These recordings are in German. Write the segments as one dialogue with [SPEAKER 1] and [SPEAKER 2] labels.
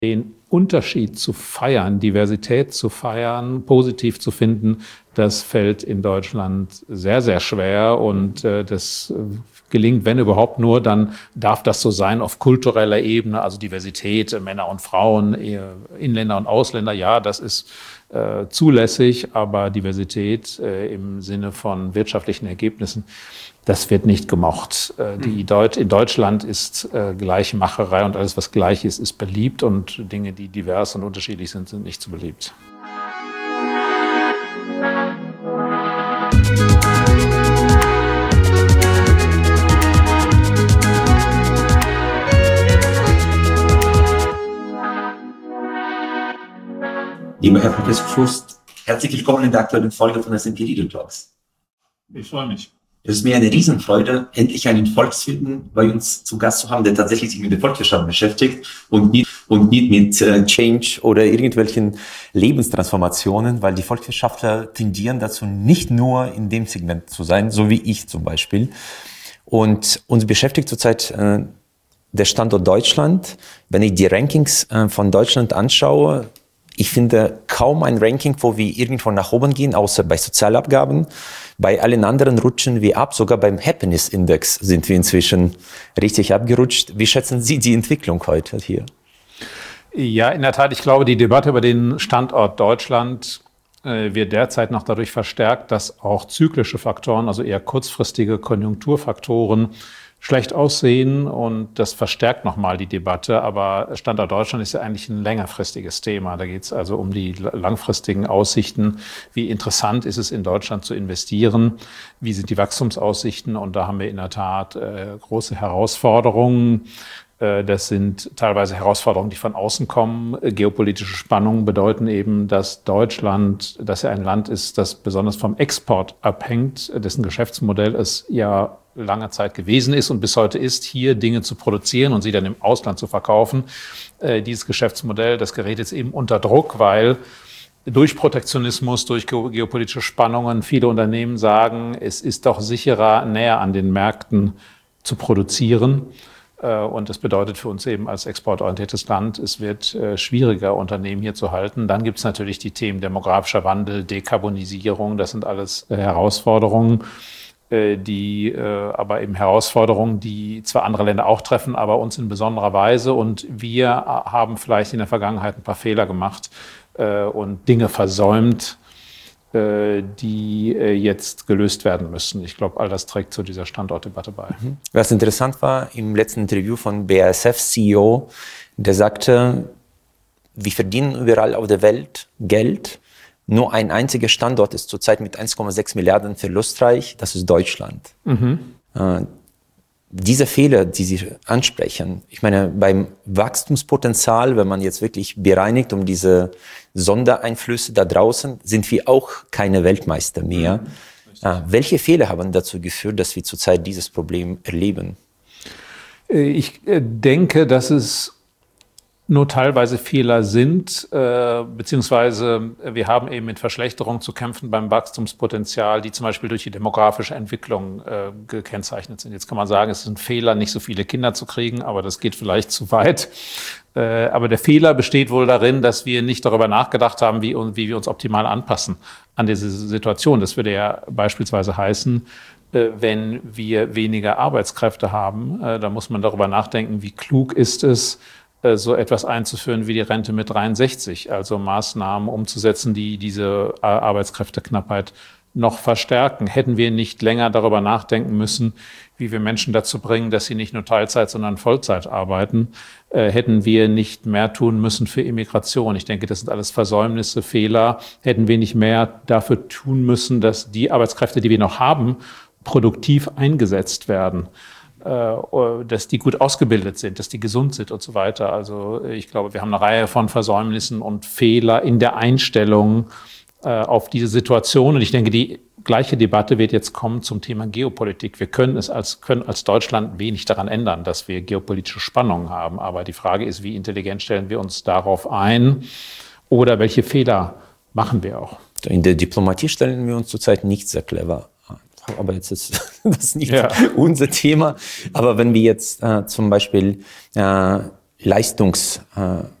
[SPEAKER 1] Den Unterschied zu feiern, Diversität zu feiern, positiv zu finden, das fällt in Deutschland sehr, sehr schwer und das gelingt, wenn überhaupt nur, dann darf das so sein auf kultureller Ebene, also Diversität, Männer und Frauen, Inländer und Ausländer, ja, das ist zulässig, aber Diversität im Sinne von wirtschaftlichen Ergebnissen, das wird nicht gemocht. In Deutschland ist Gleichmacherei und alles, was gleich ist, ist beliebt und Dinge, die divers und unterschiedlich sind, sind nicht so beliebt.
[SPEAKER 2] Lieber Herr Professor Fust, herzlich willkommen in der aktuellen Folge von S&P Leader Talks.
[SPEAKER 3] Ich freue mich.
[SPEAKER 2] Es ist mir eine Riesenfreude, endlich einen Volkswirten bei uns zu Gast zu haben, der tatsächlich sich mit der Volkswirtschaft beschäftigt und nicht mit Change oder irgendwelchen Lebenstransformationen, weil die Volkswirtschaftler tendieren dazu, nicht nur in dem Segment zu sein, so wie ich zum Beispiel. Und uns beschäftigt zurzeit der Standort Deutschland. Wenn ich die Rankings von Deutschland anschaue, ich finde kaum ein Ranking, wo wir irgendwo nach oben gehen, außer bei Sozialabgaben. Bei allen anderen rutschen wir ab. Sogar beim Happiness Index sind wir inzwischen richtig abgerutscht. Wie schätzen Sie die Entwicklung heute hier?
[SPEAKER 1] Ja, in der Tat. Ich glaube, die Debatte über den Standort Deutschland wird derzeit noch dadurch verstärkt, dass auch zyklische Faktoren, also eher kurzfristige Konjunkturfaktoren, schlecht aussehen und das verstärkt nochmal die Debatte. Aber Standort Deutschland ist ja eigentlich ein längerfristiges Thema. Da geht es also um die langfristigen Aussichten. Wie interessant ist es in Deutschland zu investieren? Wie sind die Wachstumsaussichten? Und da haben wir in der Tat große Herausforderungen. Das sind teilweise Herausforderungen, die von außen kommen. Geopolitische Spannungen bedeuten eben, dass Deutschland, dass ja ein Land ist, das besonders vom Export abhängt, dessen Geschäftsmodell es ja lange Zeit gewesen ist und bis heute ist, hier Dinge zu produzieren und sie dann im Ausland zu verkaufen. Dieses Geschäftsmodell, das gerät jetzt eben unter Druck, weil durch Protektionismus, durch geopolitische Spannungen viele Unternehmen sagen, es ist doch sicherer, näher an den Märkten zu produzieren. Und das bedeutet für uns eben als exportorientiertes Land, es wird schwieriger, Unternehmen hier zu halten. Dann gibt es natürlich die Themen demografischer Wandel, Dekarbonisierung, das sind alles Herausforderungen, aber eben Herausforderungen, die zwar andere Länder auch treffen, aber uns in besonderer Weise. Und wir haben vielleicht in der Vergangenheit ein paar Fehler gemacht und Dinge versäumt, die jetzt gelöst werden müssen. Ich glaube, all das trägt zu dieser Standortdebatte bei.
[SPEAKER 2] Was interessant war, im letzten Interview von BASF-CEO, der sagte, wir verdienen überall auf der Welt Geld. Nur ein einziger Standort ist zurzeit mit 1,6 Milliarden verlustreich, das ist Deutschland. Diese Fehler, die Sie ansprechen, ich meine, beim Wachstumspotenzial, wenn man jetzt wirklich bereinigt um diese Sondereinflüsse da draußen, sind wir auch keine Weltmeister mehr. Welche Fehler haben dazu geführt, dass wir zurzeit dieses Problem erleben?
[SPEAKER 1] Ich denke, dass es nur teilweise Fehler sind, beziehungsweise wir haben eben mit Verschlechterungen zu kämpfen beim Wachstumspotenzial, die zum Beispiel durch die demografische Entwicklung gekennzeichnet sind. Jetzt kann man sagen, es ist ein Fehler, nicht so viele Kinder zu kriegen, aber das geht vielleicht zu weit. Aber der Fehler besteht wohl darin, dass wir nicht darüber nachgedacht haben, wie wir uns optimal anpassen an diese Situation. Das würde ja beispielsweise heißen, wenn wir weniger Arbeitskräfte haben, dann muss man darüber nachdenken, wie klug ist es, so etwas einzuführen wie die Rente mit 63, also Maßnahmen umzusetzen, die diese Arbeitskräfteknappheit noch verstärken. Hätten wir nicht länger darüber nachdenken müssen, wie wir Menschen dazu bringen, dass sie nicht nur Teilzeit, sondern Vollzeit arbeiten, hätten wir nicht mehr tun müssen für Immigration. Ich denke, das sind alles Versäumnisse, Fehler. Hätten wir nicht mehr dafür tun müssen, dass die Arbeitskräfte, die wir noch haben, produktiv eingesetzt werden, dass die gut ausgebildet sind, dass die gesund sind und so weiter. Also ich glaube, wir haben eine Reihe von Versäumnissen und Fehler in der Einstellung auf diese Situation. Und ich denke, die gleiche Debatte wird jetzt kommen zum Thema Geopolitik. Wir können als Deutschland wenig daran ändern, dass wir geopolitische Spannungen haben. Aber die Frage ist, wie intelligent stellen wir uns darauf ein oder welche Fehler machen wir auch?
[SPEAKER 2] In der Diplomatie stellen wir uns zurzeit nicht sehr clever. Aber jetzt ist das nicht unser Thema. Aber wenn wir jetzt zum Beispiel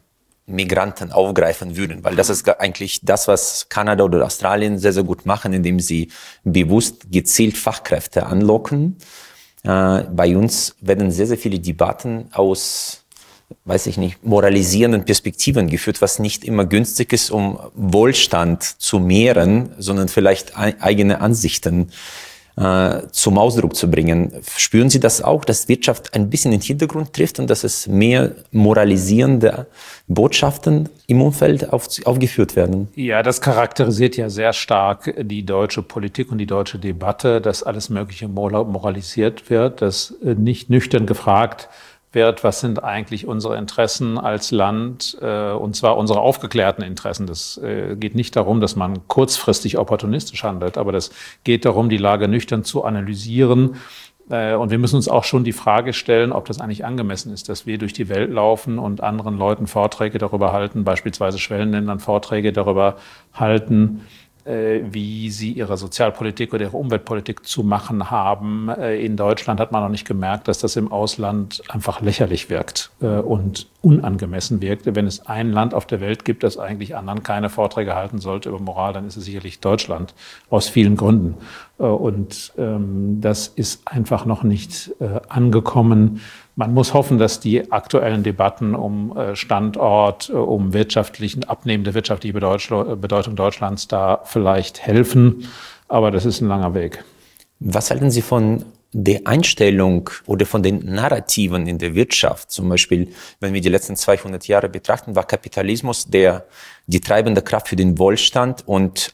[SPEAKER 2] Migranten aufgreifen würden, weil das ist eigentlich das, was Kanada oder Australien sehr, sehr gut machen, indem sie bewusst gezielt Fachkräfte anlocken. Bei uns werden sehr, sehr viele Debatten aus, weiß ich nicht, moralisierenden Perspektiven geführt, was nicht immer günstig ist, um Wohlstand zu mehren, sondern vielleicht eigene Ansichten zum Ausdruck zu bringen. Spüren Sie das auch, dass Wirtschaft ein bisschen in den Hintergrund trifft und dass es mehr moralisierende Botschaften im Umfeld aufgeführt werden?
[SPEAKER 1] Ja, das charakterisiert ja sehr stark die deutsche Politik und die deutsche Debatte, dass alles Mögliche moralisiert wird, dass nicht nüchtern gefragt wird, was sind eigentlich unsere Interessen als Land, und zwar unsere aufgeklärten Interessen. Das geht nicht darum, dass man kurzfristig opportunistisch handelt, aber das geht darum, die Lage nüchtern zu analysieren. Und wir müssen uns auch schon die Frage stellen, ob das eigentlich angemessen ist, dass wir durch die Welt laufen und anderen Leuten Vorträge darüber halten, beispielsweise Schwellenländern Vorträge darüber halten, wie sie ihre Sozialpolitik oder ihre Umweltpolitik zu machen haben. In Deutschland hat man noch nicht gemerkt, dass das im Ausland einfach lächerlich wirkt und unangemessen wirkt. Wenn es ein Land auf der Welt gibt, das eigentlich anderen keine Vorträge halten sollte über Moral, dann ist es sicherlich Deutschland, aus vielen Gründen. Und das ist einfach noch nicht angekommen. Man muss hoffen, dass die aktuellen Debatten um Standort, um abnehmende wirtschaftliche Bedeutung Deutschlands da vielleicht helfen. Aber das ist ein langer Weg.
[SPEAKER 2] Was halten Sie von der Einstellung oder von den Narrativen in der Wirtschaft? Zum Beispiel, wenn wir die letzten 200 Jahre betrachten, war Kapitalismus die treibende Kraft für den Wohlstand und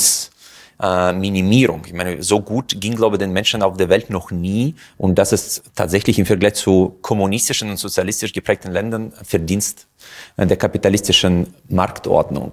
[SPEAKER 2] Minimierung. Ich meine, so gut ging, glaube ich, den Menschen auf der Welt noch nie. Und das ist tatsächlich im Vergleich zu kommunistischen und sozialistisch geprägten Ländern Verdienst der kapitalistischen Marktordnung.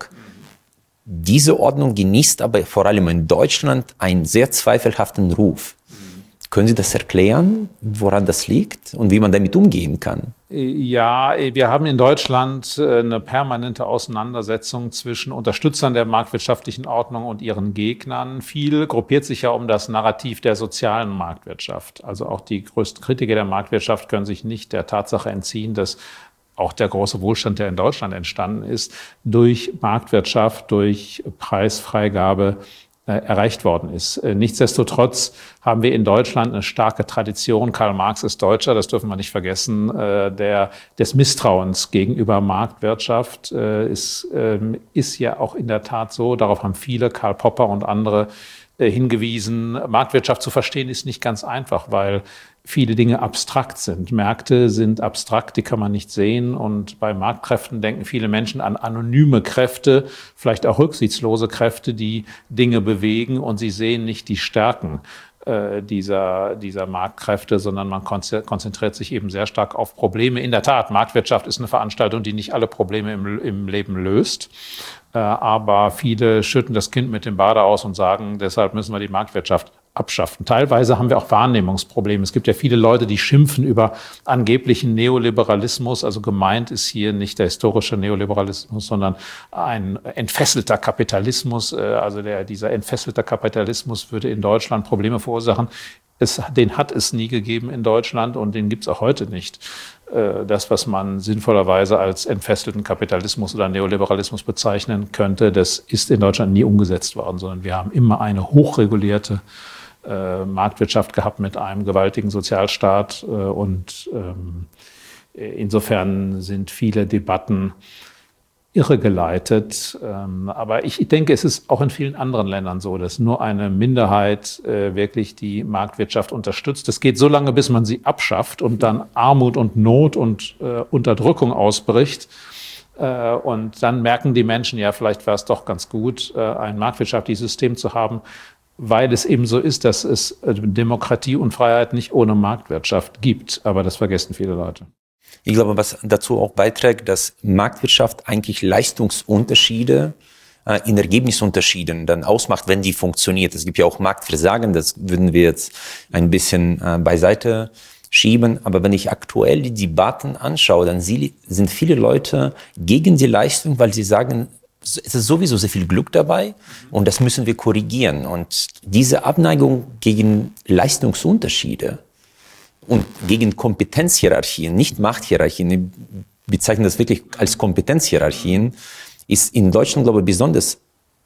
[SPEAKER 2] Diese Ordnung genießt aber vor allem in Deutschland einen sehr zweifelhaften Ruf. Können Sie das erklären, woran das liegt und wie man damit umgehen kann?
[SPEAKER 1] Ja, wir haben in Deutschland eine permanente Auseinandersetzung zwischen Unterstützern der marktwirtschaftlichen Ordnung und ihren Gegnern. Viel gruppiert sich ja um das Narrativ der sozialen Marktwirtschaft. Also auch die größten Kritiker der Marktwirtschaft können sich nicht der Tatsache entziehen, dass auch der große Wohlstand, der in Deutschland entstanden ist, durch Marktwirtschaft, durch Preisfreigabe erreicht worden ist. Nichtsdestotrotz haben wir in Deutschland eine starke Tradition. Karl Marx ist Deutscher, das dürfen wir nicht vergessen. Des Misstrauens gegenüber Marktwirtschaft ist ja auch in der Tat so. Darauf haben viele, Karl Popper und andere, hingewiesen. Marktwirtschaft zu verstehen ist nicht ganz einfach, weil viele Dinge abstrakt sind. Märkte sind abstrakt, die kann man nicht sehen. Und bei Marktkräften denken viele Menschen an anonyme Kräfte, vielleicht auch rücksichtslose Kräfte, die Dinge bewegen. Und sie sehen nicht die Stärken dieser Marktkräfte, sondern man konzentriert sich eben sehr stark auf Probleme. In der Tat, Marktwirtschaft ist eine Veranstaltung, die nicht alle Probleme im Leben löst. Aber viele schütten das Kind mit dem Bade aus und sagen, deshalb müssen wir die Marktwirtschaft abschaffen. Teilweise haben wir auch Wahrnehmungsprobleme. Es gibt ja viele Leute, die schimpfen über angeblichen Neoliberalismus. Also gemeint ist hier nicht der historische Neoliberalismus, sondern ein entfesselter Kapitalismus. Also dieser entfesselte Kapitalismus würde in Deutschland Probleme verursachen. Den hat es nie gegeben in Deutschland und den gibt es auch heute nicht. Das, was man sinnvollerweise als entfesselten Kapitalismus oder Neoliberalismus bezeichnen könnte, das ist in Deutschland nie umgesetzt worden, sondern wir haben immer eine hochregulierte Marktwirtschaft gehabt mit einem gewaltigen Sozialstaat. Und insofern sind viele Debatten irregeleitet. Aber ich denke, es ist auch in vielen anderen Ländern so, dass nur eine Minderheit wirklich die Marktwirtschaft unterstützt. Das geht so lange, bis man sie abschafft und dann Armut und Not und Unterdrückung ausbricht. Und dann merken die Menschen, ja, vielleicht wäre es doch ganz gut, ein marktwirtschaftliches System zu haben, weil es eben so ist, dass es Demokratie und Freiheit nicht ohne Marktwirtschaft gibt. Aber das vergessen viele Leute.
[SPEAKER 2] Ich glaube, was dazu auch beiträgt, dass Marktwirtschaft eigentlich Leistungsunterschiede in Ergebnisunterschieden dann ausmacht, wenn die funktioniert. Es gibt ja auch Marktversagen, das würden wir jetzt ein bisschen beiseite schieben. Aber wenn ich aktuell die Debatten anschaue, dann sind viele Leute gegen die Leistung, weil sie sagen, es ist sowieso sehr viel Glück dabei und das müssen wir korrigieren. Und diese Abneigung gegen Leistungsunterschiede und gegen Kompetenzhierarchien, nicht Machthierarchien. bezeichne das wirklich als Kompetenzhierarchien, ist in Deutschland, glaube ich, besonders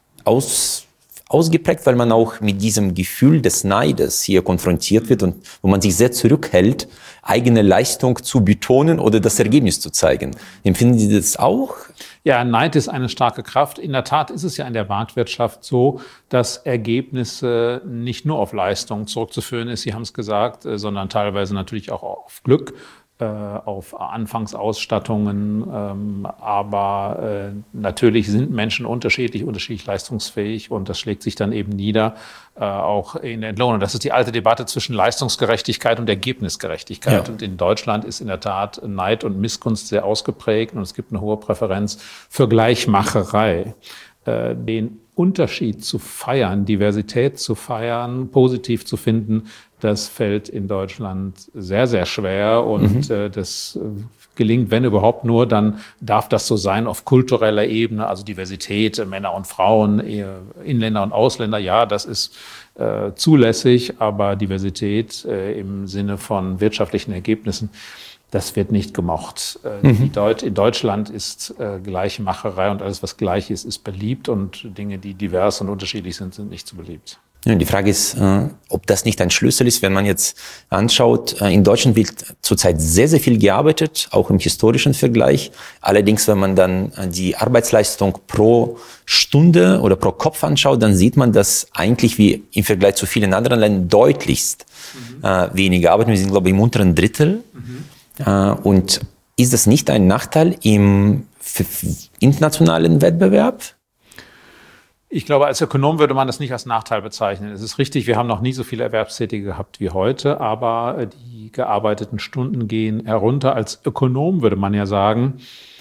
[SPEAKER 2] ausgeprägt, weil man auch mit diesem Gefühl des Neides hier konfrontiert wird und wo man sich sehr zurückhält, eigene Leistung zu betonen oder das Ergebnis zu zeigen. Empfinden Sie das auch?
[SPEAKER 1] Ja, Neid ist eine starke Kraft. In der Tat ist es ja in der Marktwirtschaft so, dass Ergebnisse nicht nur auf Leistung zurückzuführen ist, Sie haben es gesagt, sondern teilweise natürlich auch auf Glück, auf Anfangsausstattungen. Aber natürlich sind Menschen unterschiedlich leistungsfähig und das schlägt sich dann eben nieder, auch in der Entlohnung. Das ist die alte Debatte zwischen Leistungsgerechtigkeit und Ergebnisgerechtigkeit. Ja. Und in Deutschland ist in der Tat Neid und Missgunst sehr ausgeprägt und es gibt eine hohe Präferenz für Gleichmacherei. Den Unterschied zu feiern, Diversität zu feiern, positiv zu finden, das fällt in Deutschland sehr, sehr schwer und das gelingt, wenn überhaupt nur, dann darf das so sein auf kultureller Ebene, also Diversität, Männer und Frauen, Inländer und Ausländer, ja, das ist zulässig, aber Diversität im Sinne von wirtschaftlichen Ergebnissen, das wird nicht gemocht. In Deutschland ist Gleichmacherei und alles, was gleich ist, ist beliebt und Dinge, die divers und unterschiedlich sind, sind nicht so beliebt.
[SPEAKER 2] Ja, die Frage ist, ob das nicht ein Schlüssel ist, wenn man jetzt anschaut, in Deutschland wird zurzeit sehr, sehr viel gearbeitet, auch im historischen Vergleich. Allerdings, wenn man dann die Arbeitsleistung pro Stunde oder pro Kopf anschaut, dann sieht man, dass eigentlich wie im Vergleich zu vielen anderen Ländern deutlichst weniger arbeiten. Wir sind, glaube ich, im unteren Drittel. Und ist das nicht ein Nachteil im internationalen Wettbewerb?
[SPEAKER 1] Ich glaube, als Ökonom würde man das nicht als Nachteil bezeichnen. Es ist richtig, wir haben noch nie so viele Erwerbstätige gehabt wie heute, aber die gearbeiteten Stunden gehen herunter. Als Ökonom würde man ja sagen,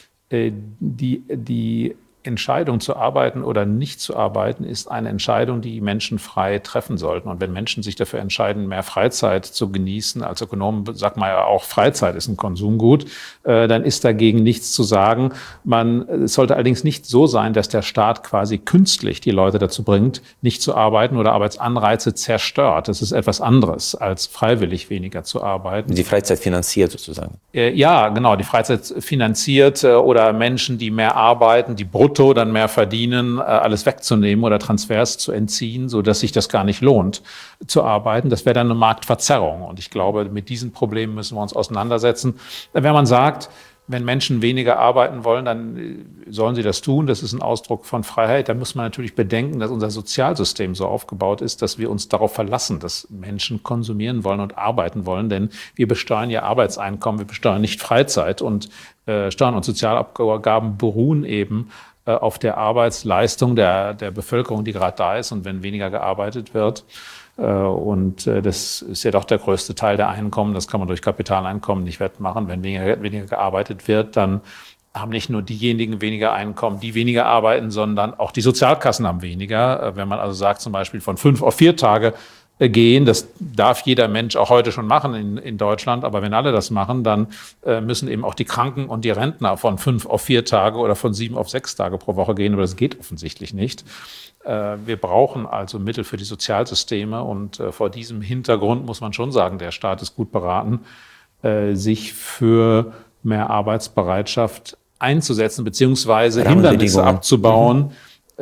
[SPEAKER 1] die Entscheidung zu arbeiten oder nicht zu arbeiten ist eine Entscheidung, die Menschen frei treffen sollten. Und wenn Menschen sich dafür entscheiden, mehr Freizeit zu genießen, als Ökonom sagt man ja auch, Freizeit ist ein Konsumgut, dann ist dagegen nichts zu sagen. Es sollte allerdings nicht so sein, dass der Staat quasi künstlich die Leute dazu bringt, nicht zu arbeiten oder Arbeitsanreize zerstört. Das ist etwas anderes, als freiwillig weniger zu arbeiten.
[SPEAKER 2] Die Freizeit finanziert sozusagen.
[SPEAKER 1] Ja, genau, die Freizeit finanziert oder Menschen, die mehr arbeiten, die brutto dann mehr verdienen, alles wegzunehmen oder Transfers zu entziehen, so dass sich das gar nicht lohnt zu arbeiten. Das wäre dann eine Marktverzerrung. Und ich glaube, mit diesen Problemen müssen wir uns auseinandersetzen. Wenn man sagt, wenn Menschen weniger arbeiten wollen, dann sollen sie das tun. Das ist ein Ausdruck von Freiheit. Da muss man natürlich bedenken, dass unser Sozialsystem so aufgebaut ist, dass wir uns darauf verlassen, dass Menschen konsumieren wollen und arbeiten wollen. Denn wir besteuern ja Arbeitseinkommen, wir besteuern nicht Freizeit. Und Steuern und Sozialabgaben beruhen eben auf der Arbeitsleistung der Bevölkerung, die gerade da ist. Und wenn weniger gearbeitet wird, und das ist ja doch der größte Teil der Einkommen, das kann man durch Kapitaleinkommen nicht wettmachen. Wenn weniger gearbeitet wird, dann haben nicht nur diejenigen weniger Einkommen, die weniger arbeiten, sondern auch die Sozialkassen haben weniger. Wenn man also sagt, zum Beispiel von 5 auf 4 Tage gehen, das darf jeder Mensch auch heute schon machen in Deutschland, aber wenn alle das machen, dann müssen eben auch die Kranken und die Rentner von 5 auf 4 Tage oder von 7 auf 6 Tage pro Woche gehen, aber das geht offensichtlich nicht. Wir brauchen also Mittel für die Sozialsysteme und vor diesem Hintergrund muss man schon sagen, der Staat ist gut beraten, sich für mehr Arbeitsbereitschaft einzusetzen, beziehungsweise Hindernisse abzubauen,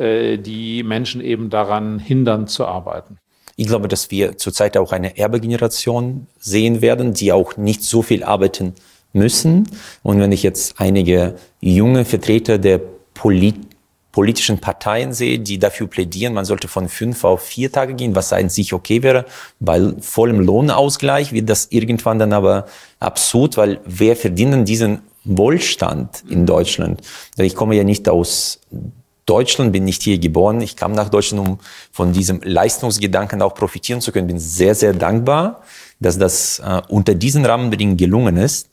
[SPEAKER 1] die Menschen eben daran hindern zu arbeiten.
[SPEAKER 2] Ich glaube, dass wir zurzeit auch eine Erbegeneration sehen werden, die auch nicht so viel arbeiten müssen. Und wenn ich jetzt einige junge Vertreter der politischen Parteien sehe, die dafür plädieren, man sollte von 5 auf 4 Tage gehen, was an sich okay wäre, bei vollem Lohnausgleich wird das irgendwann dann aber absurd, weil wer verdient denn diesen Wohlstand in Deutschland? Ich komme ja nicht aus Deutschland, bin nicht hier geboren. Ich kam nach Deutschland, um von diesem Leistungsgedanken auch profitieren zu können. Bin sehr, sehr dankbar, dass das unter diesen Rahmenbedingungen gelungen ist.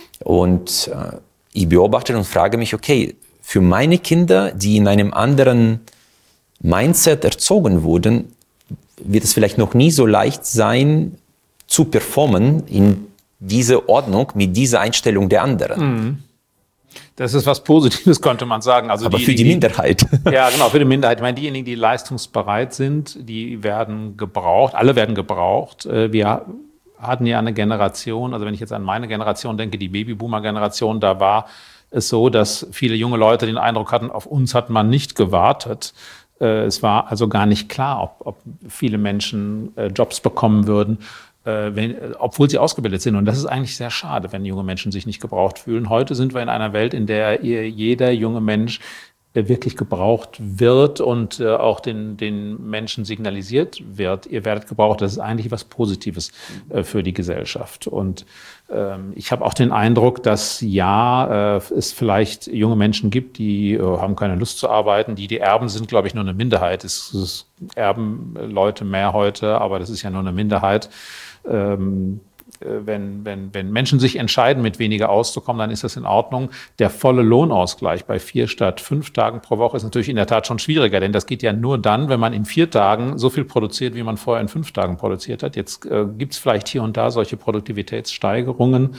[SPEAKER 2] Und ich beobachte und frage mich, okay, für meine Kinder, die in einem anderen Mindset erzogen wurden, wird es vielleicht noch nie so leicht sein, zu performen in diese Ordnung mit dieser Einstellung der anderen.
[SPEAKER 1] Mhm. Das ist was Positives, könnte man sagen. Also
[SPEAKER 2] aber für die Minderheit.
[SPEAKER 1] Ja, genau, für die Minderheit. Ich meine, diejenigen, die leistungsbereit sind, die werden gebraucht. Alle werden gebraucht. Wir hatten ja eine Generation, also wenn ich jetzt an meine Generation denke, die Babyboomer-Generation, da war es so, dass viele junge Leute den Eindruck hatten, auf uns hat man nicht gewartet. Es war also gar nicht klar, ob viele Menschen Jobs bekommen würden, obwohl sie ausgebildet sind. Und das ist eigentlich sehr schade, wenn junge Menschen sich nicht gebraucht fühlen. Heute sind wir in einer Welt, in der jeder junge Mensch wirklich gebraucht wird und auch den Menschen signalisiert wird, ihr werdet gebraucht. Das ist eigentlich was Positives für die Gesellschaft. Und ich habe auch den Eindruck, dass es vielleicht junge Menschen gibt, die haben keine Lust zu arbeiten. Die Erben sind, glaube ich, nur eine Minderheit. Es erben Leute mehr heute, aber das ist ja nur eine Minderheit. Wenn Menschen sich entscheiden, mit weniger auszukommen, dann ist das in Ordnung. Der volle Lohnausgleich bei 4 statt 5 Tagen pro Woche ist natürlich in der Tat schon schwieriger, denn das geht ja nur dann, wenn man in 4 Tagen so viel produziert, wie man vorher in 5 Tagen produziert hat. Jetzt gibt es vielleicht hier und da solche Produktivitätssteigerungen,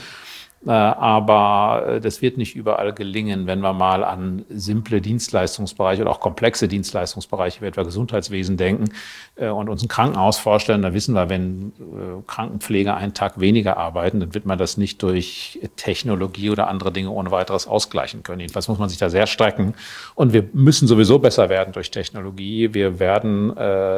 [SPEAKER 1] aber das wird nicht überall gelingen, wenn wir mal an simple Dienstleistungsbereiche oder auch komplexe Dienstleistungsbereiche wie etwa Gesundheitswesen denken und uns ein Krankenhaus vorstellen. Da wissen wir, wenn Krankenpfleger einen Tag weniger arbeiten, dann wird man das nicht durch Technologie oder andere Dinge ohne weiteres ausgleichen können. Jedenfalls muss man sich da sehr strecken. Und wir müssen sowieso besser werden durch Technologie. Wir werden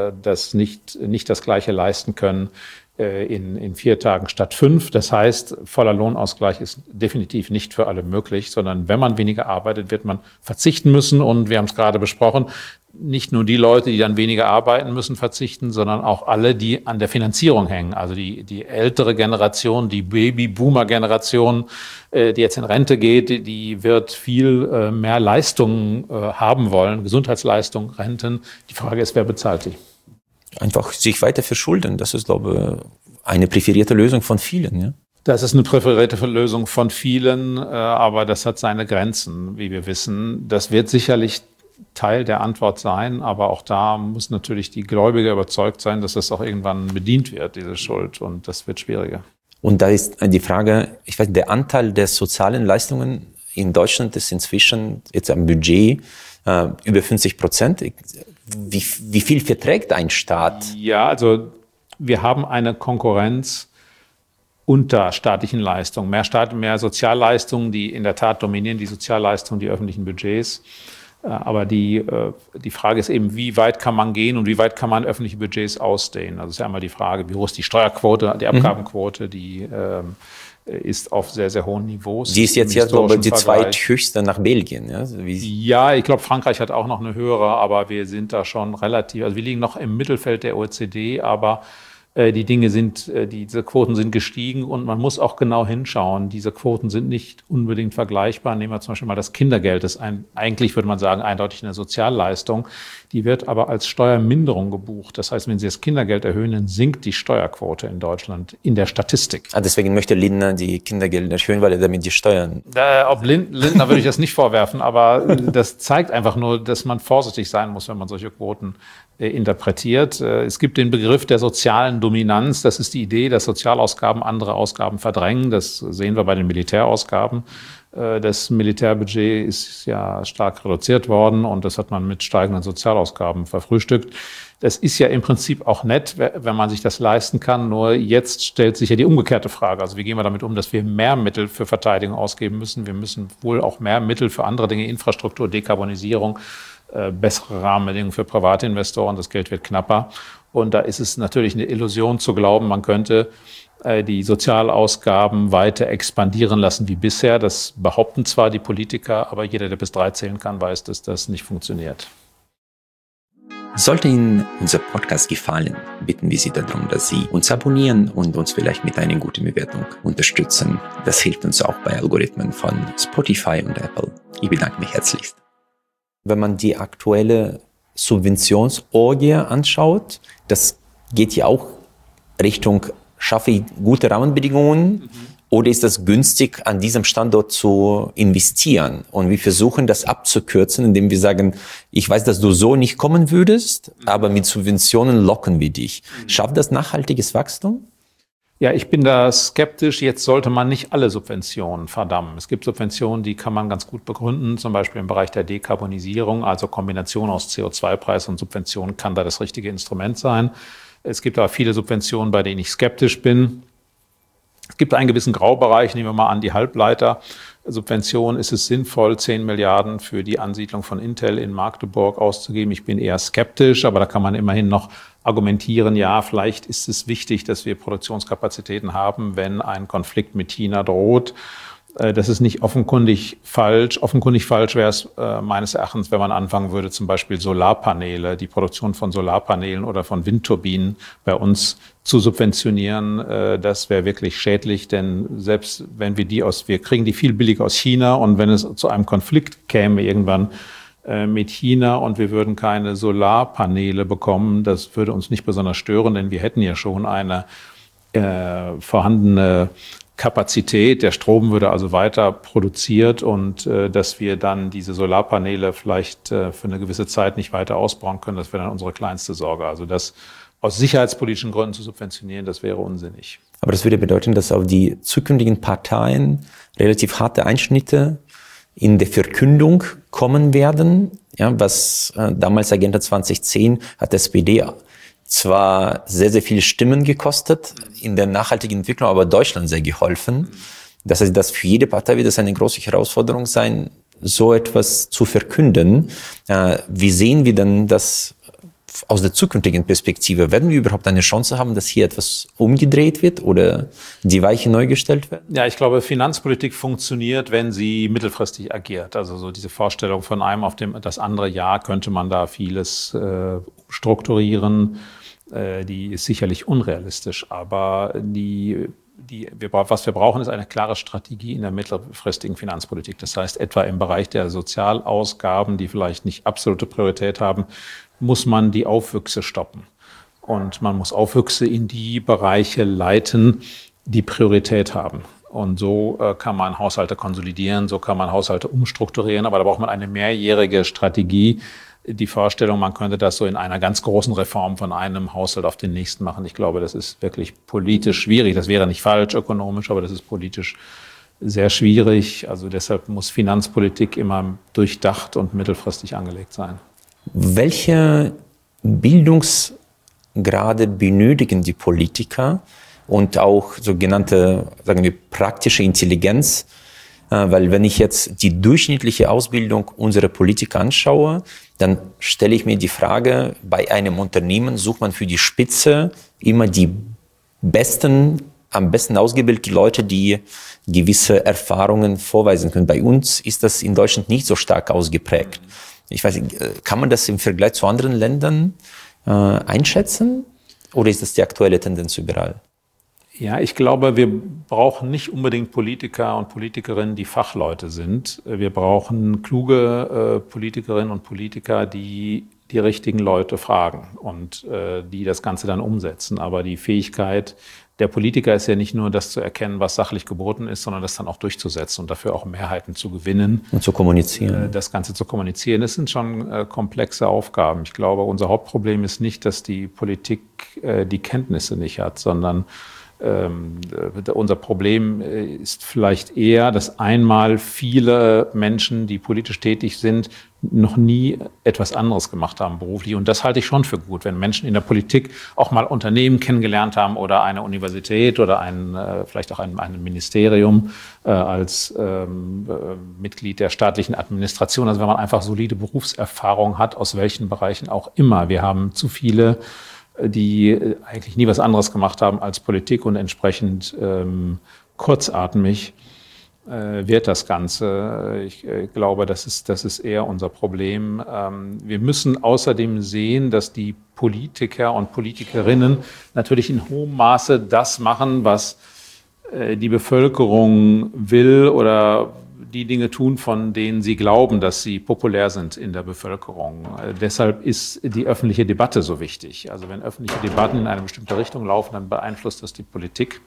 [SPEAKER 1] nicht das Gleiche leisten können in 4 Tagen statt 5. Das heißt, voller Lohnausgleich ist definitiv nicht für alle möglich, sondern wenn man weniger arbeitet, wird man verzichten müssen. Und wir haben es gerade besprochen, nicht nur die Leute, die dann weniger arbeiten müssen, verzichten, sondern auch alle, die an der Finanzierung hängen. Also die ältere Generation, die Babyboomer-Generation, die jetzt in Rente geht, die wird viel mehr Leistungen haben wollen, Gesundheitsleistungen, Renten. Die Frage ist, wer bezahlt die?
[SPEAKER 2] Einfach sich weiter verschulden, das ist, glaube ich, eine präferierte Lösung von vielen. Ja?
[SPEAKER 1] Das ist eine präferierte Lösung von vielen, aber das hat seine Grenzen, wie wir wissen. Das wird sicherlich Teil der Antwort sein, aber auch da muss natürlich die Gläubige überzeugt sein, dass das auch irgendwann bedient wird, diese Schuld, und das wird schwieriger.
[SPEAKER 2] Und da ist die Frage, ich weiß, der Anteil der sozialen Leistungen in Deutschland ist inzwischen jetzt am Budget über 50%. Wie viel verträgt ein Staat?
[SPEAKER 1] Ja, also wir haben eine Konkurrenz unter staatlichen Leistungen. Mehr Sozialleistungen, die in der Tat dominieren, die Sozialleistungen, die öffentlichen Budgets. Aber die Frage ist eben, wie weit kann man gehen und wie weit kann man öffentliche Budgets ausdehnen? Also es ist ja einmal die Frage, wie hoch ist die Steuerquote, die Abgabenquote, die ist auf sehr, sehr hohen Niveaus.
[SPEAKER 2] Die ist jetzt ja, glaube ich, die zweithöchste nach Belgien. Ja,
[SPEAKER 1] ja, ich glaube, Frankreich hat auch noch eine höhere, aber wir sind da schon relativ, also wir liegen noch im Mittelfeld der OECD, aber diese Quoten sind gestiegen und man muss auch genau hinschauen. Diese Quoten sind nicht unbedingt vergleichbar. Nehmen wir zum Beispiel mal das Kindergeld. Das ist eigentlich, würde man sagen, eindeutig eine Sozialleistung. Die wird aber als Steuerminderung gebucht. Das heißt, wenn Sie das Kindergeld erhöhen, dann sinkt die Steuerquote in Deutschland in der Statistik.
[SPEAKER 2] Deswegen möchte Lindner die Kindergelder erhöhen, weil er damit die Steuern...
[SPEAKER 1] Ob Lindner würde ich das nicht vorwerfen, aber das zeigt einfach nur, dass man vorsichtig sein muss, wenn man solche Quoten interpretiert. Es gibt den Begriff der sozialen Dominanz. Das ist die Idee, dass Sozialausgaben andere Ausgaben verdrängen. Das sehen wir bei den Militärausgaben. Das Militärbudget ist ja stark reduziert worden und das hat man mit steigenden Sozialausgaben verfrühstückt. Das ist ja im Prinzip auch nett, wenn man sich das leisten kann. Nur jetzt stellt sich ja die umgekehrte Frage. Also wie gehen wir damit um, dass wir mehr Mittel für Verteidigung ausgeben müssen? Wir müssen wohl auch mehr Mittel für andere Dinge, Infrastruktur, Dekarbonisierung, bessere Rahmenbedingungen für private Investoren. Das Geld wird knapper. Und da ist es natürlich eine Illusion zu glauben, man könnte die Sozialausgaben weiter expandieren lassen wie bisher. Das behaupten zwar die Politiker, aber jeder, der bis 3 zählen kann, weiß, dass das nicht funktioniert.
[SPEAKER 2] Sollte Ihnen unser Podcast gefallen, bitten wir Sie darum, dass Sie uns abonnieren und uns vielleicht mit einer guten Bewertung unterstützen. Das hilft uns auch bei Algorithmen von Spotify und Apple. Ich bedanke mich herzlichst. Wenn man die aktuelle Subventionsorgie anschaut, das geht ja auch Richtung, schaffe ich gute Rahmenbedingungen oder ist das günstig, an diesem Standort zu investieren? Und wir versuchen das abzukürzen, indem wir sagen, ich weiß, dass du so nicht kommen würdest, aber mit Subventionen locken wir dich. Schafft das nachhaltiges Wachstum?
[SPEAKER 1] Ja, ich bin da skeptisch. Jetzt sollte man nicht alle Subventionen verdammen. Es gibt Subventionen, die kann man ganz gut begründen, zum Beispiel im Bereich der Dekarbonisierung, also Kombination aus CO2-Preis und Subventionen kann da das richtige Instrument sein. Es gibt aber viele Subventionen, bei denen ich skeptisch bin. Es gibt einen gewissen Graubereich, nehmen wir mal an, die Halbleitersubvention. Ist es sinnvoll, 10 Milliarden für die Ansiedlung von Intel in Magdeburg auszugeben? Ich bin eher skeptisch, aber da kann man immerhin noch argumentieren, ja, vielleicht ist es wichtig, dass wir Produktionskapazitäten haben, wenn ein Konflikt mit China droht. Das ist nicht offenkundig falsch. Offenkundig falsch wäre es meines Erachtens, wenn man anfangen würde, zum Beispiel Solarpaneele, die Produktion von Solarpanelen oder von Windturbinen bei uns zu subventionieren. Das wäre wirklich schädlich, denn selbst wenn wir kriegen die viel billiger aus China, und wenn es zu einem Konflikt käme irgendwann mit China und wir würden keine Solarpaneele bekommen, das würde uns nicht besonders stören, denn wir hätten ja schon eine vorhandene Kapazität, der Strom würde also weiter produziert, und dass wir dann diese Solarpaneele vielleicht für eine gewisse Zeit nicht weiter ausbauen können, das wäre dann unsere kleinste Sorge. Also das aus sicherheitspolitischen Gründen zu subventionieren, das wäre unsinnig.
[SPEAKER 2] Aber das würde bedeuten, dass auf die zukünftigen Parteien relativ harte Einschnitte in der Verkündung kommen werden, ja, was damals Agenda 2010 hat SPD zwar sehr, sehr viele Stimmen gekostet in der nachhaltigen Entwicklung, aber Deutschland sehr geholfen. Das heißt, dass für jede Partei wird es eine große Herausforderung sein, so etwas zu verkünden. Wie sehen wir denn das aus der zukünftigen Perspektive? Werden wir überhaupt eine Chance haben, dass hier etwas umgedreht wird oder die Weichen neu gestellt werden?
[SPEAKER 1] Ja, ich glaube, Finanzpolitik funktioniert, wenn sie mittelfristig agiert. Also so diese Vorstellung von einem auf das andere Jahr könnte man da vieles strukturieren. Die ist sicherlich unrealistisch, aber was wir brauchen, ist eine klare Strategie in der mittelfristigen Finanzpolitik. Das heißt, etwa im Bereich der Sozialausgaben, die vielleicht nicht absolute Priorität haben, muss man die Aufwüchse stoppen. Und man muss Aufwüchse in die Bereiche leiten, die Priorität haben. Und so kann man Haushalte konsolidieren, so kann man Haushalte umstrukturieren, aber da braucht man eine mehrjährige Strategie. Die Vorstellung, man könnte das so in einer ganz großen Reform von einem Haushalt auf den nächsten machen. Ich glaube, das ist wirklich politisch schwierig. Das wäre nicht falsch ökonomisch, aber das ist politisch sehr schwierig. Also deshalb muss Finanzpolitik immer durchdacht und mittelfristig angelegt sein.
[SPEAKER 2] Welche Bildungsgrade benötigen die Politiker und auch sogenannte, sagen wir, praktische Intelligenz? Weil wenn ich jetzt die durchschnittliche Ausbildung unserer Politiker anschaue, dann stelle ich mir die Frage, bei einem Unternehmen sucht man für die Spitze immer die am besten ausgebildete Leute, die gewisse Erfahrungen vorweisen können. Bei uns ist das in Deutschland nicht so stark ausgeprägt. Ich weiß nicht, kann man das im Vergleich zu anderen Ländern einschätzen? Oder ist das die aktuelle Tendenz überall?
[SPEAKER 1] Ja, ich glaube, wir brauchen nicht unbedingt Politiker und Politikerinnen, die Fachleute sind. Wir brauchen kluge Politikerinnen und Politiker, die die richtigen Leute fragen und die das Ganze dann umsetzen. Aber die Fähigkeit der Politiker ist ja nicht nur das zu erkennen, was sachlich geboten ist, sondern das dann auch durchzusetzen und dafür auch Mehrheiten zu gewinnen.
[SPEAKER 2] Und zu kommunizieren.
[SPEAKER 1] Das Ganze zu kommunizieren. Das sind schon komplexe Aufgaben. Ich glaube, unser Hauptproblem ist nicht, dass die Politik die Kenntnisse nicht hat, sondern unser Problem ist vielleicht eher, dass einmal viele Menschen, die politisch tätig sind, noch nie etwas anderes gemacht haben beruflich. Und das halte ich schon für gut, wenn Menschen in der Politik auch mal Unternehmen kennengelernt haben oder eine Universität oder vielleicht auch ein Ministerium als Mitglied der staatlichen Administration. Also wenn man einfach solide Berufserfahrung hat, aus welchen Bereichen auch immer. Wir haben zu viele, die eigentlich nie was anderes gemacht haben als Politik, und entsprechend kurzatmig wird das Ganze. Ich glaube, das ist eher unser Problem. Wir müssen außerdem sehen, dass die Politiker und Politikerinnen natürlich in hohem Maße das machen, was die Bevölkerung will, oder die Dinge tun, von denen sie glauben, dass sie populär sind in der Bevölkerung. Deshalb ist die öffentliche Debatte so wichtig. Also wenn öffentliche Debatten in eine bestimmte Richtung laufen, dann beeinflusst das die Politik.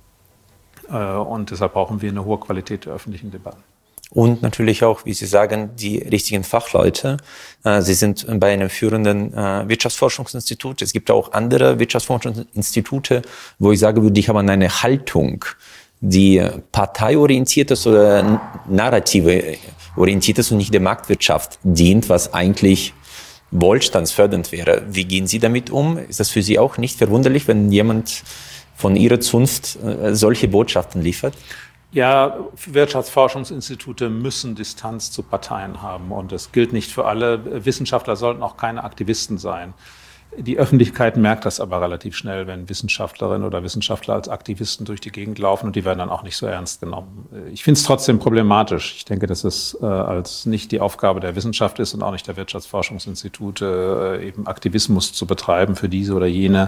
[SPEAKER 1] Und deshalb brauchen wir eine hohe Qualität der öffentlichen Debatten.
[SPEAKER 2] Und natürlich auch, wie Sie sagen, die richtigen Fachleute. Sie sind bei einem führenden Wirtschaftsforschungsinstitut. Es gibt auch andere Wirtschaftsforschungsinstitute, wo ich sagen würde, die haben eine Haltung, die parteiorientiert ist oder narrative orientiert ist und nicht der Marktwirtschaft dient, was eigentlich wohlstandsfördernd wäre. Wie gehen Sie damit um? Ist das für Sie auch nicht verwunderlich, wenn jemand von Ihrer Zunft solche Botschaften liefert?
[SPEAKER 1] Ja, Wirtschaftsforschungsinstitute müssen Distanz zu Parteien haben und das gilt nicht für alle. Wissenschaftler sollten auch keine Aktivisten sein. Die Öffentlichkeit merkt das aber relativ schnell, wenn Wissenschaftlerinnen oder Wissenschaftler als Aktivisten durch die Gegend laufen und die werden dann auch nicht so ernst genommen. Ich finde es trotzdem problematisch. Ich denke, dass es als nicht die Aufgabe der Wissenschaft ist und auch nicht der Wirtschaftsforschungsinstitute, eben Aktivismus zu betreiben für diese oder jene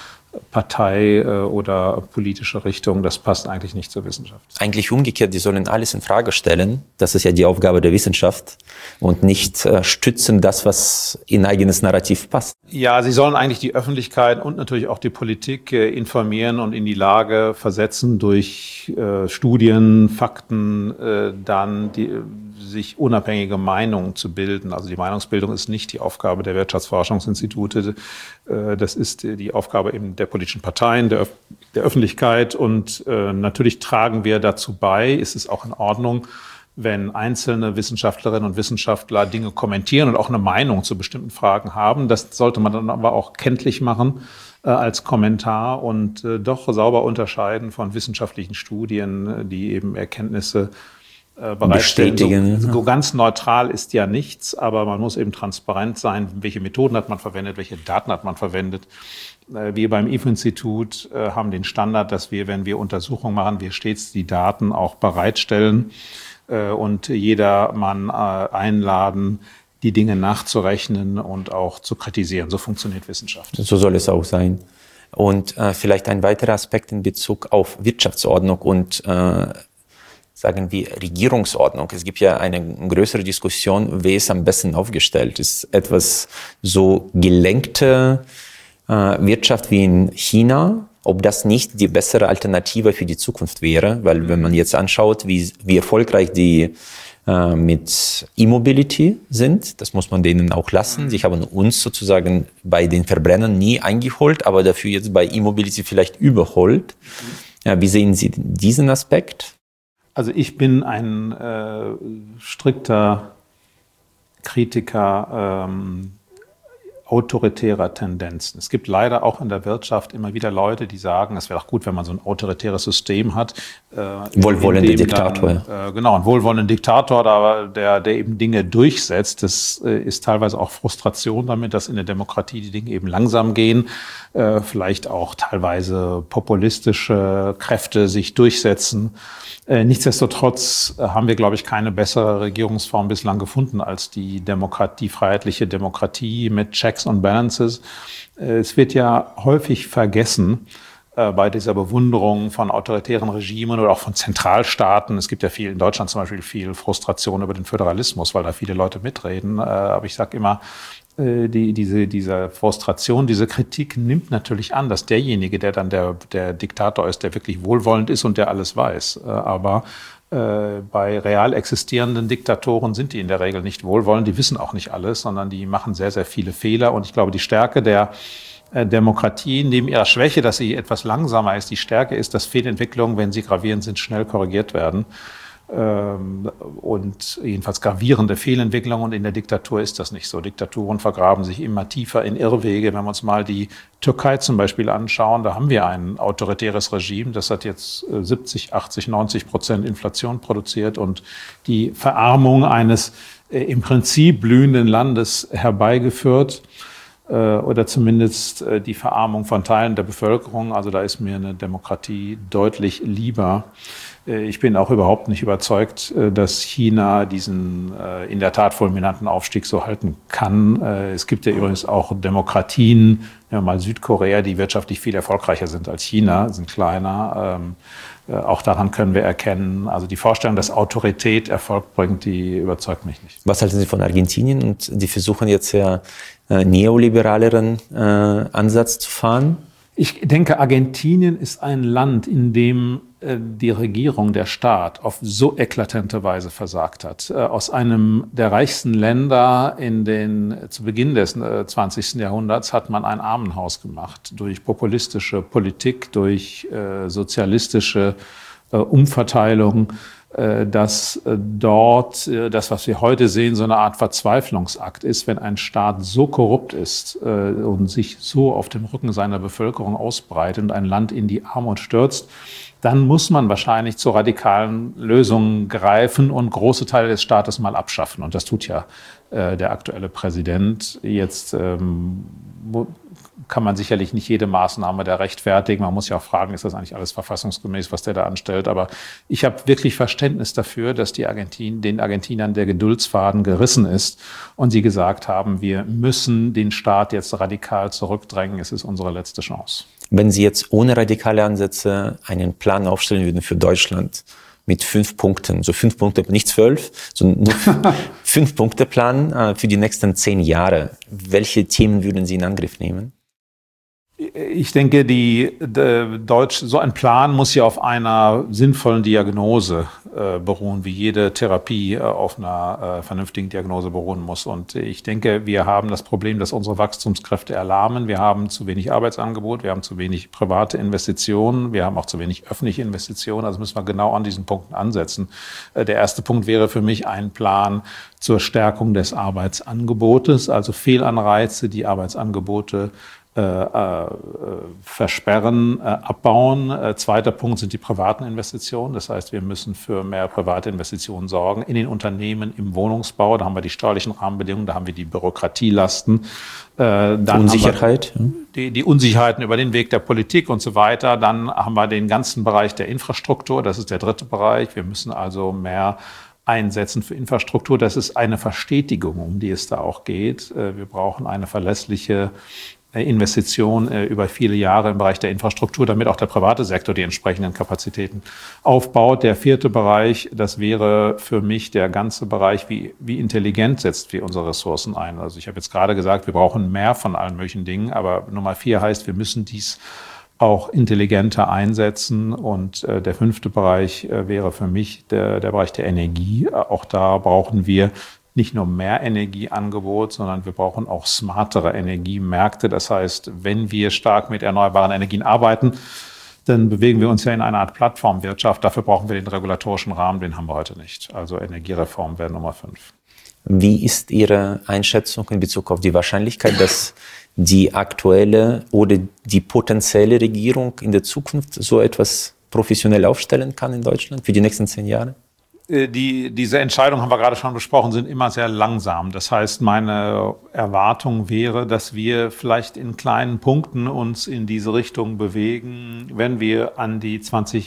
[SPEAKER 1] Partei oder politische Richtung, das passt eigentlich nicht zur Wissenschaft.
[SPEAKER 2] Eigentlich umgekehrt, die sollen alles in Frage stellen. Das ist ja die Aufgabe der Wissenschaft und nicht stützen das, was in eigenes Narrativ passt.
[SPEAKER 1] Ja, sie sollen eigentlich die Öffentlichkeit und natürlich auch die Politik informieren und in die Lage versetzen, durch Studien, Fakten dann sich unabhängige Meinungen zu bilden. Also die Meinungsbildung ist nicht die Aufgabe der Wirtschaftsforschungsinstitute. Das ist die Aufgabe eben der politischen Parteien, der Öffentlichkeit. Und natürlich tragen wir dazu bei, ist es auch in Ordnung, wenn einzelne Wissenschaftlerinnen und Wissenschaftler Dinge kommentieren und auch eine Meinung zu bestimmten Fragen haben. Das sollte man dann aber auch kenntlich machen als Kommentar und doch sauber unterscheiden von wissenschaftlichen Studien, die eben Erkenntnisse bestätigen. So ganz neutral ist ja nichts, aber man muss eben transparent sein, welche Methoden hat man verwendet, welche Daten hat man verwendet. Wir beim IFO-Institut haben den Standard, dass wir, wenn wir Untersuchungen machen, wir stets die Daten auch bereitstellen und jedermann einladen, die Dinge nachzurechnen und auch zu kritisieren. So funktioniert Wissenschaft.
[SPEAKER 2] So soll es auch sein. Und vielleicht ein weiterer Aspekt in Bezug auf Wirtschaftsordnung und sagen wir Regierungsordnung. Es gibt ja eine größere Diskussion, wer ist am besten aufgestellt. Ist etwas so gelenkte Wirtschaft wie in China, ob das nicht die bessere Alternative für die Zukunft wäre, weil wenn man jetzt anschaut, wie erfolgreich die mit E-Mobility sind, das muss man denen auch lassen. Sie haben uns sozusagen bei den Verbrennern nie eingeholt, aber dafür jetzt bei E-Mobility vielleicht überholt. Ja, wie sehen Sie diesen Aspekt?
[SPEAKER 1] Also ich bin ein strikter Kritiker autoritärer Tendenzen. Es gibt leider auch in der Wirtschaft immer wieder Leute, die sagen, es wäre auch gut, wenn man so ein autoritäres System hat.
[SPEAKER 2] Wohlwollender Diktator.
[SPEAKER 1] Genau, ein wohlwollender Diktator, der eben Dinge durchsetzt. Das ist teilweise auch Frustration damit, dass in der Demokratie die Dinge eben langsam gehen. Vielleicht auch teilweise populistische Kräfte sich durchsetzen. Nichtsdestotrotz haben wir, glaube ich, keine bessere Regierungsform bislang gefunden als die freiheitliche Demokratie mit Checks and Balances. Es wird ja häufig vergessen bei dieser Bewunderung von autoritären Regimen oder auch von Zentralstaaten. Es gibt ja in Deutschland zum Beispiel viel Frustration über den Föderalismus, weil da viele Leute mitreden. Aber ich sage immer, diese Frustration, diese Kritik nimmt natürlich an, dass derjenige, der dann der Diktator ist, der wirklich wohlwollend ist und der alles weiß. Aber bei real existierenden Diktatoren sind die in der Regel nicht wohlwollend. Die wissen auch nicht alles, sondern die machen sehr, sehr viele Fehler. Und ich glaube, die Stärke der Demokratie, neben ihrer Schwäche, dass sie etwas langsamer ist, die Stärke ist, dass Fehlentwicklungen, wenn sie gravierend sind, schnell korrigiert werden. Und jedenfalls gravierende Fehlentwicklungen. Und in der Diktatur ist das nicht so. Diktaturen vergraben sich immer tiefer in Irrwege. Wenn wir uns mal die Türkei zum Beispiel anschauen, da haben wir ein autoritäres Regime, das hat jetzt 70, 80, 90% Inflation produziert und die Verarmung eines im Prinzip blühenden Landes herbeigeführt. Oder zumindest die Verarmung von Teilen der Bevölkerung. Also da ist mir eine Demokratie deutlich lieber. Ich bin auch überhaupt nicht überzeugt, dass China diesen in der Tat fulminanten Aufstieg so halten kann. Es gibt ja übrigens auch Demokratien, nehmen wir mal Südkorea, die wirtschaftlich viel erfolgreicher sind als China, sind kleiner. Auch daran können wir erkennen, also die Vorstellung, dass Autorität Erfolg bringt, die überzeugt mich nicht.
[SPEAKER 2] Was halten Sie von Argentinien? Und die versuchen jetzt ja neoliberaleren Ansatz zu fahren?
[SPEAKER 1] Ich denke, Argentinien ist ein Land, in dem die Regierung, der Staat auf so eklatante Weise versagt hat. Aus einem der reichsten Länder zu Beginn des 20. Jahrhunderts hat man ein Armenhaus gemacht durch populistische Politik, durch sozialistische Umverteilung. dass dort das, was wir heute sehen, so eine Art Verzweiflungsakt ist, wenn ein Staat so korrupt ist und sich so auf dem Rücken seiner Bevölkerung ausbreitet und ein Land in die Armut stürzt, dann muss man wahrscheinlich zu radikalen Lösungen greifen und große Teile des Staates mal abschaffen. Und das tut ja der aktuelle Präsident. Jetzt kann man sicherlich nicht jede Maßnahme da rechtfertigen. Man muss ja auch fragen, ist das eigentlich alles verfassungsgemäß, was der da anstellt? Aber ich habe wirklich Verständnis dafür, dass den Argentinern der Geduldsfaden gerissen ist und sie gesagt haben, wir müssen den Staat jetzt radikal zurückdrängen. Es ist unsere letzte Chance.
[SPEAKER 2] Wenn Sie jetzt ohne radikale Ansätze einen Plan aufstellen würden für Deutschland mit 5 Punkten, so 5 Punkte, nicht 12, sondern nur 5-Punkte-Plan für die nächsten 10 Jahre, welche Themen würden Sie in Angriff nehmen?
[SPEAKER 1] Ich denke, so ein Plan muss ja auf einer sinnvollen Diagnose beruhen, wie jede Therapie auf einer vernünftigen Diagnose beruhen muss. Und ich denke, wir haben das Problem, dass unsere Wachstumskräfte erlahmen. Wir haben zu wenig Arbeitsangebot, wir haben zu wenig private Investitionen, wir haben auch zu wenig öffentliche Investitionen. Also müssen wir genau an diesen Punkten ansetzen. Der erste Punkt wäre für mich ein Plan zur Stärkung des Arbeitsangebotes, also Fehlanreize, die Arbeitsangebote versperren, abbauen. Zweiter Punkt sind die privaten Investitionen. Das heißt, wir müssen für mehr private Investitionen sorgen in den Unternehmen, im Wohnungsbau. Da haben wir die steuerlichen Rahmenbedingungen, da haben wir die Bürokratielasten. Dann
[SPEAKER 2] Unsicherheit.
[SPEAKER 1] Die Unsicherheiten über den Weg der Politik und so weiter. Dann haben wir den ganzen Bereich der Infrastruktur. Das ist der dritte Bereich. Wir müssen also mehr einsetzen für Infrastruktur. Das ist eine Verstetigung, um die es da auch geht. Wir brauchen eine verlässliche Investition über viele Jahre im Bereich der Infrastruktur, damit auch der private Sektor die entsprechenden Kapazitäten aufbaut. Der vierte Bereich, das wäre für mich der ganze Bereich, wie intelligent setzt wir unsere Ressourcen ein. Also ich habe jetzt gerade gesagt, wir brauchen mehr von allen möglichen Dingen, aber Nummer 4 heißt, wir müssen dies auch intelligenter einsetzen. Und der fünfte Bereich wäre für mich der Bereich der Energie. Auch da brauchen wir nicht nur mehr Energieangebot, sondern wir brauchen auch smartere Energiemärkte. Das heißt, wenn wir stark mit erneuerbaren Energien arbeiten, dann bewegen wir uns ja in eine Art Plattformwirtschaft. Dafür brauchen wir den regulatorischen Rahmen, den haben wir heute nicht. Also Energiereform wäre Nummer 5.
[SPEAKER 2] Wie ist Ihre Einschätzung in Bezug auf die Wahrscheinlichkeit, dass die aktuelle oder die potenzielle Regierung in der Zukunft so etwas professionell aufstellen kann in Deutschland für die nächsten 10 Jahre?
[SPEAKER 1] Diese Entscheidungen, haben wir gerade schon besprochen, sind immer sehr langsam. Das heißt, meine Erwartung wäre, dass wir vielleicht in kleinen Punkten uns in diese Richtung bewegen. Wenn wir an die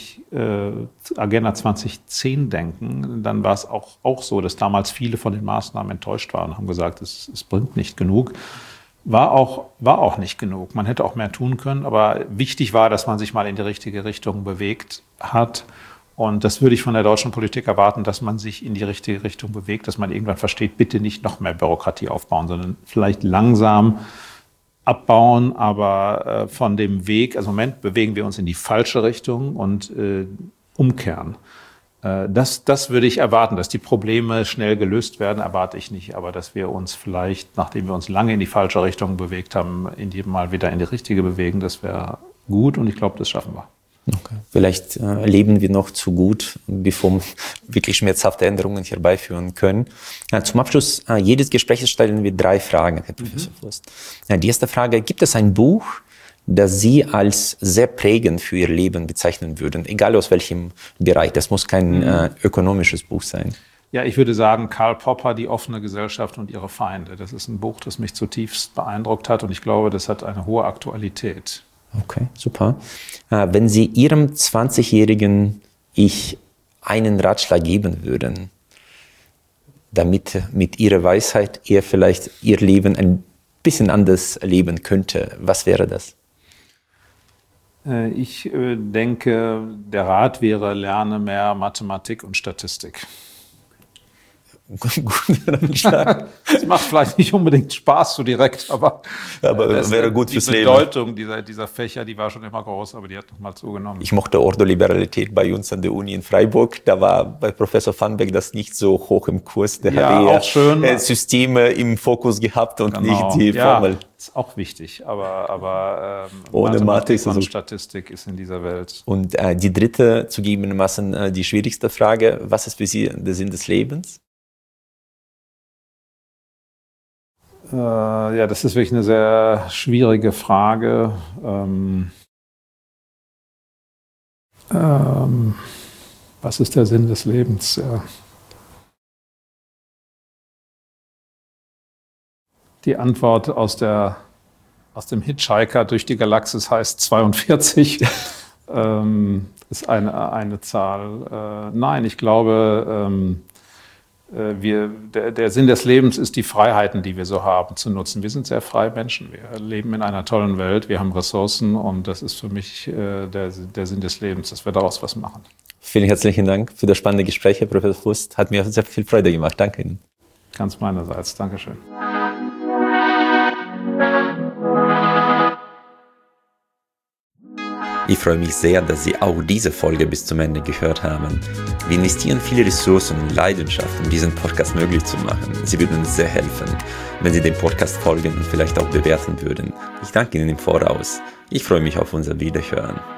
[SPEAKER 1] Agenda 2010 denken, dann war es auch so, dass damals viele von den Maßnahmen enttäuscht waren und haben gesagt, es bringt nicht genug. War auch nicht genug. Man hätte auch mehr tun können, aber wichtig war, dass man sich mal in die richtige Richtung bewegt hat. Und das würde ich von der deutschen Politik erwarten, dass man sich in die richtige Richtung bewegt, dass man irgendwann versteht, bitte nicht noch mehr Bürokratie aufbauen, sondern vielleicht langsam abbauen, aber von dem Weg, also im Moment bewegen wir uns in die falsche Richtung und umkehren. Das würde ich erwarten, dass die Probleme schnell gelöst werden, erwarte ich nicht, aber dass wir uns vielleicht, nachdem wir uns lange in die falsche Richtung bewegt haben, in jedem Mal wieder in die richtige bewegen, das wäre gut und ich glaube, das schaffen wir.
[SPEAKER 2] Okay. Vielleicht leben wir noch zu gut, bevor wir wirklich schmerzhafte Änderungen herbeiführen können. Zum Abschluss jedes Gesprächs stellen wir 3 Fragen, Herr Professor Fust. Die erste Frage, gibt es ein Buch, das Sie als sehr prägend für Ihr Leben bezeichnen würden, egal aus welchem Bereich? Das muss kein ökonomisches Buch sein.
[SPEAKER 1] Ja, ich würde sagen, Karl Popper, Die offene Gesellschaft und ihre Feinde. Das ist ein Buch, das mich zutiefst beeindruckt hat und ich glaube, das hat eine hohe Aktualität.
[SPEAKER 2] Okay, super. Wenn Sie Ihrem 20-jährigen Ich einen Ratschlag geben würden, damit mit Ihrer Weisheit er vielleicht Ihr Leben ein bisschen anders leben könnte, was wäre das?
[SPEAKER 1] Ich denke, der Rat wäre, lerne mehr Mathematik und Statistik. Das macht vielleicht nicht unbedingt Spaß so direkt, aber
[SPEAKER 2] wäre gut fürs Leben.
[SPEAKER 1] Die Bedeutung dieser Fächer, die war schon immer groß, aber die hat nochmal zugenommen.
[SPEAKER 2] Ich mochte Ordoliberalität bei uns an der Uni in Freiburg. Da war bei Professor Vanbeck das nicht so hoch im Kurs. Der hat eher Systeme im Fokus gehabt und nicht die Formel.
[SPEAKER 1] ist auch wichtig, aber
[SPEAKER 2] ohne
[SPEAKER 1] Mathematik und Statistik ist in dieser Welt.
[SPEAKER 2] Und die dritte, zugegebenermaßen die schwierigste Frage, was ist für Sie der Sinn des Lebens?
[SPEAKER 1] Ja, das ist wirklich eine sehr schwierige Frage. Was ist der Sinn des Lebens? Ja. Die Antwort aus dem Hitchhiker durch die Galaxis heißt 42. Ist eine Zahl. Nein, ich glaube, der Sinn des Lebens ist, die Freiheiten, die wir so haben, zu nutzen. Wir sind sehr freie Menschen. Wir leben in einer tollen Welt. Wir haben Ressourcen und das ist für mich der Sinn des Lebens, dass wir daraus was machen.
[SPEAKER 2] Vielen herzlichen Dank für das spannende Gespräch, Herr Professor Fust. Hat mir sehr viel Freude gemacht. Danke Ihnen.
[SPEAKER 1] Ganz meinerseits. Dankeschön.
[SPEAKER 2] Ich freue mich sehr, dass Sie auch diese Folge bis zum Ende gehört haben. Wir investieren viele Ressourcen und Leidenschaft, um diesen Podcast möglich zu machen. Sie würden uns sehr helfen, wenn Sie dem Podcast folgen und vielleicht auch bewerten würden. Ich danke Ihnen im Voraus. Ich freue mich auf unser Wiederhören.